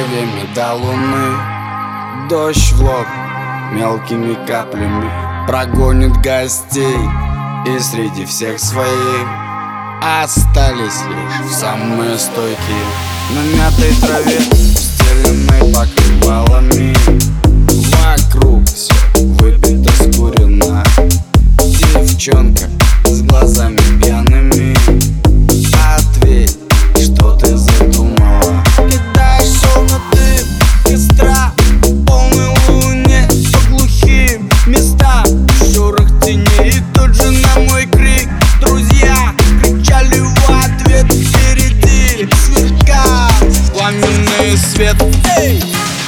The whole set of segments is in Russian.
деревьями до луны. Дождь в лоб мелкими каплями прогонит гостей, и среди всех своих остались лишь самые стойкие. На мятой траве, стеленной покрывалами, вокруг все выпито, скурено. Девчонка с глазами пьяными, ответь, что ты задумала. Кидаешь словно ты костра полной луне по глухим местам, шорох теней. И тут же на мой крик друзья кричали в ответ. Впереди сверкал пламенный свет. Эй!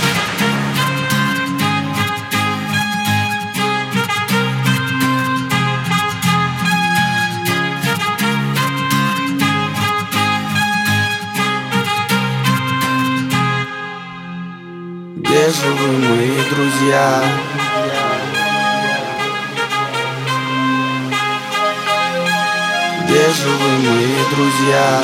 Где же вы, мои друзья? Где же вы, мои друзья?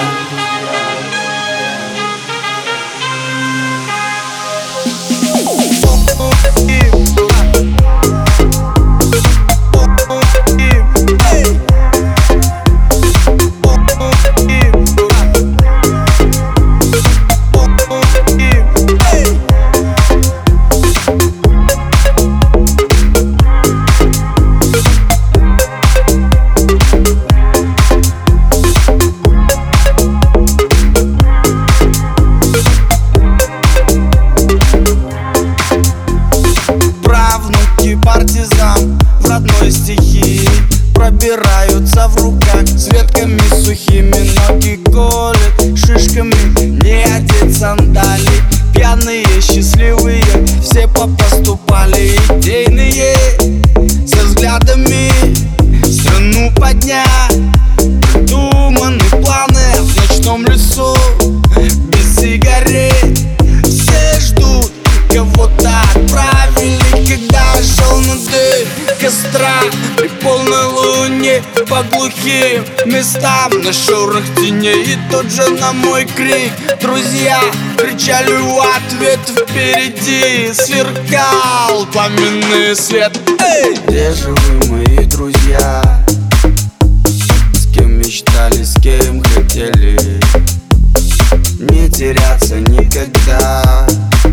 Партизан в родной стихии пробираются в руках с ветками сухими, ноги колят шишками, не одеть сандали. Пьяные, счастливые, все попоступали, идейные, со взглядами страну поднять. Придуманы планы в ночном лесу, без сигарет. Все ждут, кого-то отправили. Когда шел на дым костра при полной луне по глухим местам, на шорох теней. И тут же на мой крик друзья кричали в ответ. Впереди сверкал пламенный свет. Эй! Где же вы, мои друзья? С кем мечтали, с кем хотели не теряться никогда,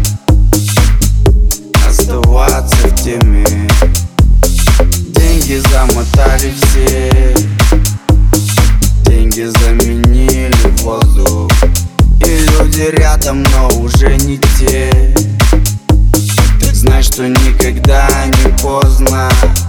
оставаться в теме. Деньги замотали все, деньги заменили воздух, и люди рядом, но уже не те. Так знай, что никогда не поздно